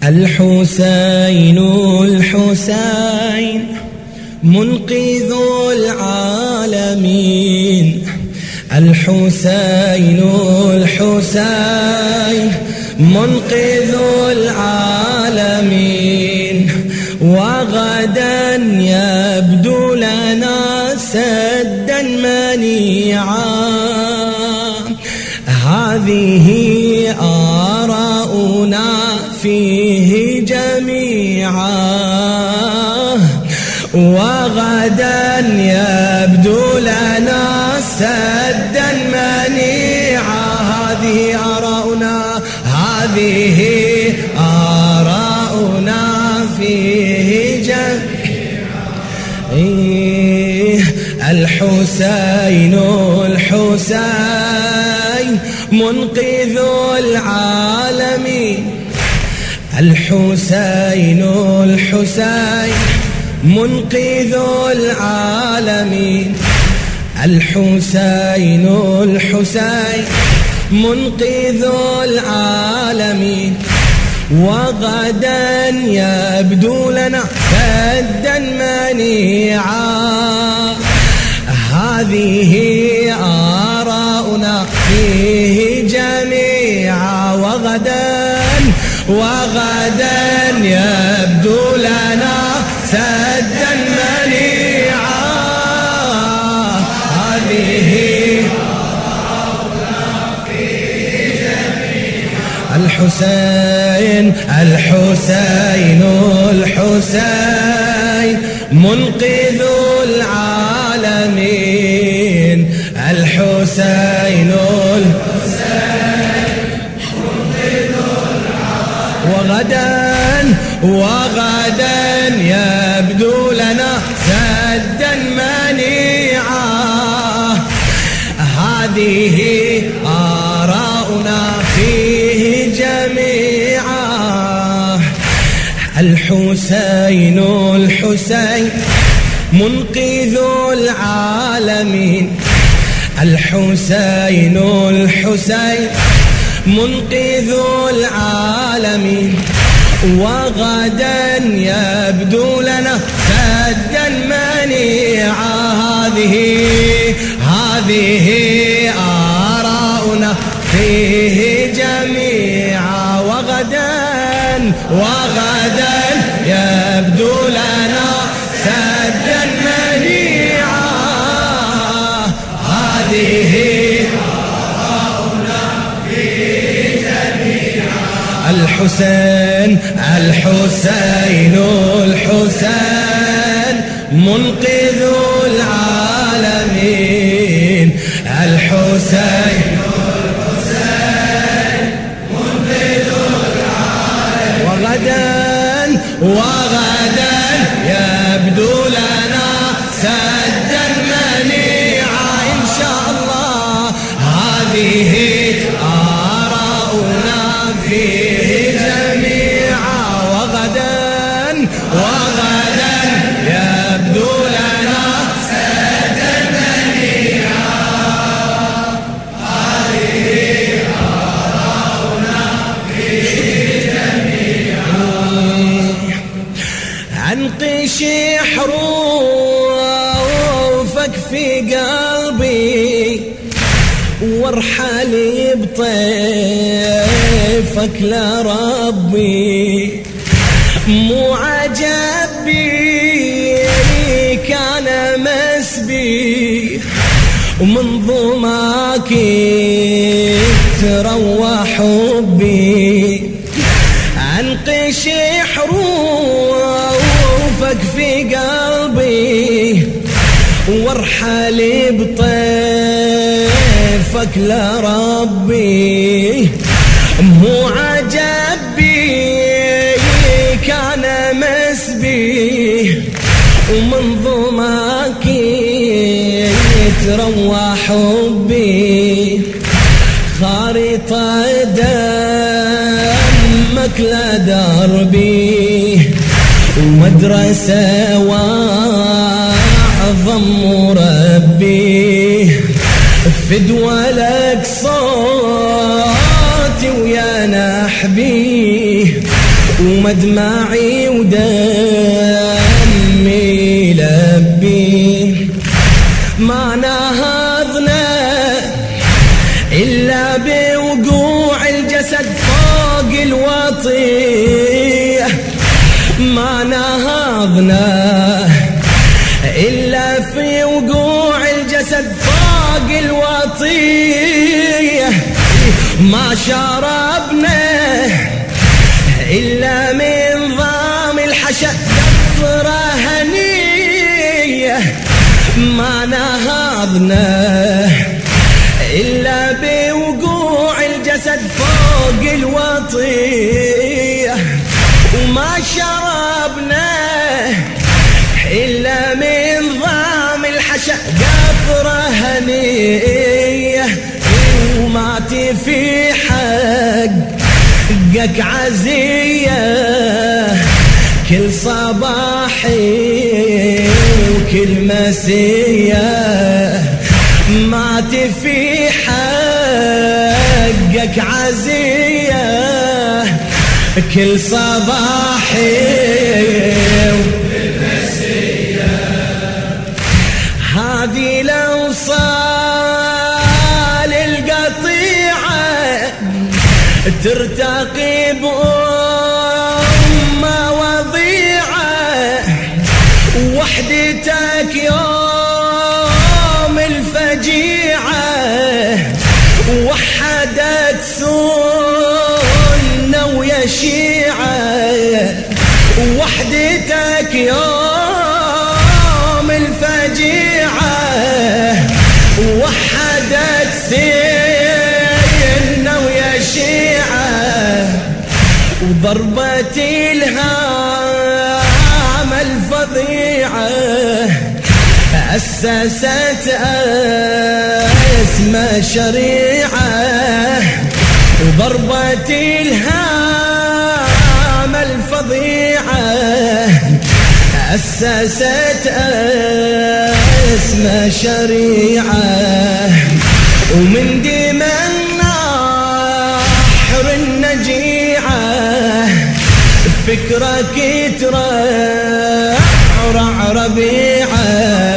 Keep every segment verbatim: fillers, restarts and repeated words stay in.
الحسين الحسين منقذ العالمين. الحسين الحسين منقذ العالمين. وغدا يبدو لنا سدا منيعا. هذه آراؤنا فيه جميعا. وغدا يبدو لنا سدا منيعا. هذه آراؤنا هذه آراؤنا فيه جميعا. الحسين الحسين منقذ العالمين. الحسين الحسين منقذ العالمين. الحسين الحسين منقذ العالمين. وغدا يبدو لنا سدا منيعا. هذه آراؤنا فيه جميعا. وغدا وغدا يبدو لنا سدا منيعا. هذه آراؤنا فيه جميعا. الحسين الحسين الحسين منقذ العالمين. الحسين الحسين منقذ العالمين. وغدا وغدا يبدو لنا سدا منيعا. هذه آراؤنا فيه جميعا. الحسين الحسين منقذ العالمين. الحسين الحسين منقذ العالمين. وغدا يبدو لنا سدا منيعا. هذه هذه آراؤنا فيه جميعا. وغدا وغدا يبدو لنا سدا منيعا. هذه آراؤنا فيه جميعا. الحسين الحسين الحسين منقذ العالمين. الحسين الحسين منقذ العالمين. وغدا وغدا يبدو لنا سدا منيعا. إن شاء الله هذه آراؤنا فيه جميعا. وغدا وغدا يبدو لنا سدا منيعا. هذه آراؤنا فيه جميعا. انقشي حروفك في قلبي وارحلي بطيفك لربي. مو عجبي كان مسبي ومن ضماك تروى حبي. انقشي حروفك في قلبي وارحلي بطيفك لربي. مو عجبي كان مسبي ومن ضماك يتروى حبي. خارطة دمك لدربي ومدرسة وأعظم مربي. فدوى لك صوتي ويا نحبي ومدمعي ودمي لبي، ما نهضنا إلا بوقوع الجسد فوق الوطية، ما نهضنا إلا في وقوع الجسد فوق الوطية، ما شربنا إلا من ضام الحشا قطرة هنية، ما نهضنا إلا بوقوع الجسد فوق الوطية، وما شربنا إلا من ضام الحشا قطرة هنية، وما تفي حقك عزية كل صباحي وكل مسية، ما تفي حقك عزية كل صباحي وكل مسية، هذه الأوصال القطيعة ترتقي بأمة وضيعة، وحدتك يوم الفجيعة وحدت سنة ويا شيعة، وحدتك يوم الفجيعة وحدت سنة ويا شيعة، وضربة الهام الفظيعة أسست اسم شريعة، وضربة الهام الفظيعة أسست اسم شريعة، ومن دماء النحر النجيعة فكرك ترعرع ربيعة،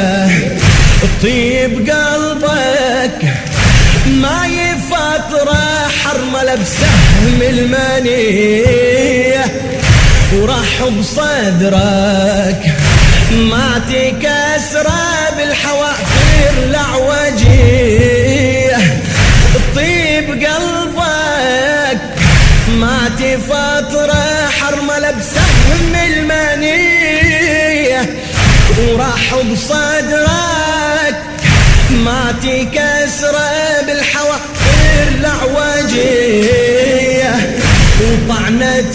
طيب قلبك ما يفطر حرملة بسهم المنية، وراح بصدرك ما تكسر بالحوافر الأعوجية، طيب قلبك ما تفطر حرملة بسهم المنية، وراح بصدرك ما تكسر بالحوافر الأعوجية، وطعنة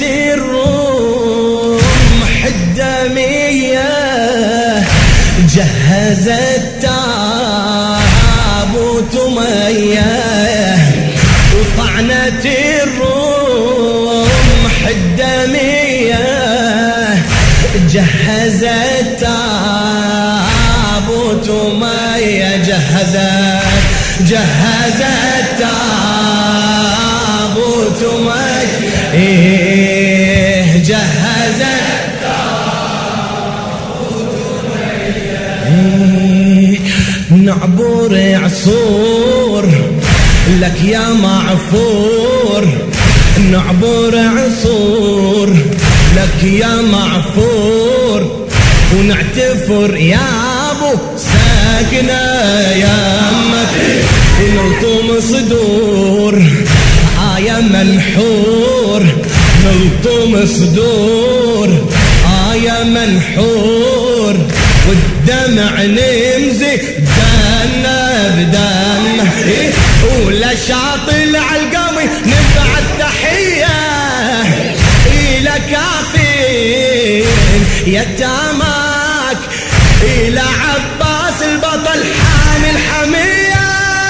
الرمح الدمية جهزت تابوت مياه، وطعنة الرمح الدمية جهزت تابوت مياه، جهزت جهزت تابوت مياه، إيه جهزت تابوت مياه، إيه نعبر عصور لك يا معفور، نعبر عصور لك يا معفور، ونعتفر يا ابو ساكنة يمك، ونلطم صدور آية منحور، نلطم صدور آية منحور، والدمع نمزي دنا بدنا، ولا شاطل عالقوي نبعث تحية إلى كافين يتاماك، إلى عباس البطل حامل حمية،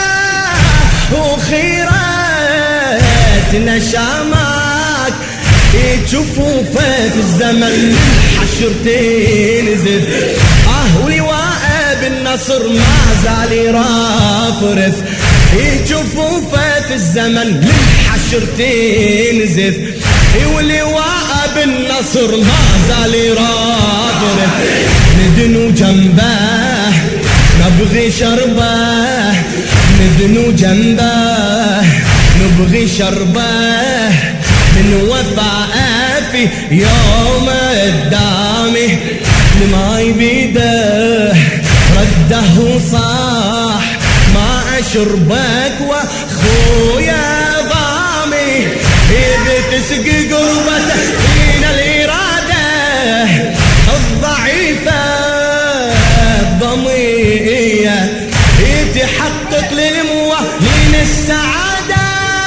وخيرتنا شاماك جفوفه في الزمن الحشر تنزف، آه ولواء بالنصر ما زال يرافرف، جفوفه في الزمن للحشر تنزف، ولواء بالنصر ما زال يرافر ندنو جنبه نبغي شربه ندنو جنبه نبغي شربه من وفاء في يوم الدامي الماي بيده رده صاح ما اشربك واخويا ضامي اذا تسقي قربته فينا الاراده الضعيفه الضميه يتحقق للموالين السعاده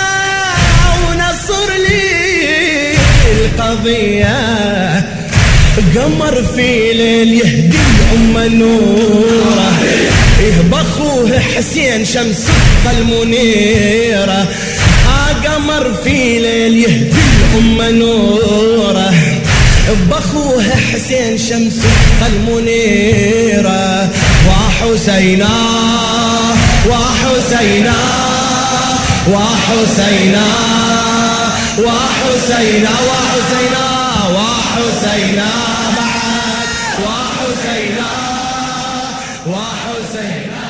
ونصر لي القضيه قمر في ليل يهدي الأمة نوره بأخوه حسين شمس المنيرة آه قمر في ليل يهدي الأمة نوره بأخوه حسين شمس المنيرة وحسينا وحسينا وحسينا وحسينا وحسينا وحسينا بعد وحسينا وحسينا